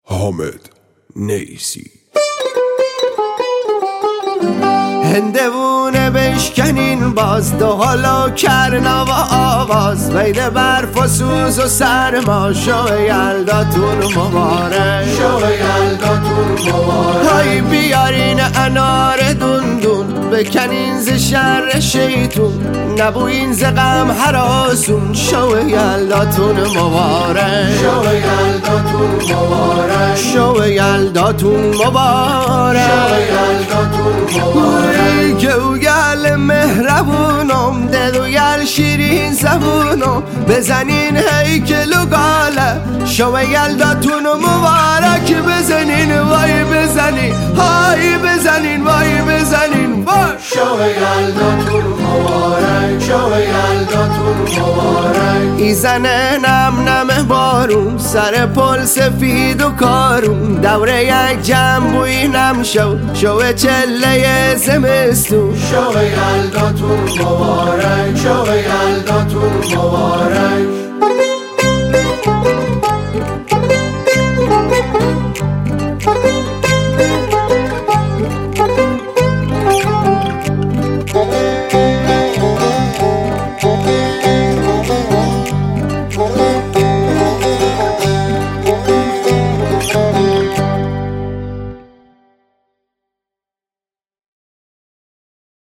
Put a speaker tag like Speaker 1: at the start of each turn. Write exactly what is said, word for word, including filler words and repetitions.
Speaker 1: حامد نیسی.
Speaker 2: هندوونه بشکنین باز دو حالا کرنا و آواز بین برف و سوز و سرما شو یلداتون مبارک،
Speaker 3: شو یلداتون مبارک.
Speaker 2: های بیارین انار دون دون بکنین ز شر شیطون نبوین ز غم هراسون شو یلداتون مبارک،
Speaker 3: شو یلداتون مبارک.
Speaker 2: شو یلداتون مبارک،
Speaker 3: شو یلداتون مبارک.
Speaker 2: گوگل مهربونم دلوگل شیرین زبونم بزنین هیکل و گاله شو یلداتون مبارک بزنین وای بزنین های بزنین وای بزنین وای
Speaker 3: شو یلداتون مبارک، شو یلداتون مبارک.
Speaker 2: ایزنه نم نم بارون سر پل سفید و کارون دوره یک جمع بوی نم شو شو چله زمستون
Speaker 3: شو یلداتون مبارک، شو یلداتون مبارک.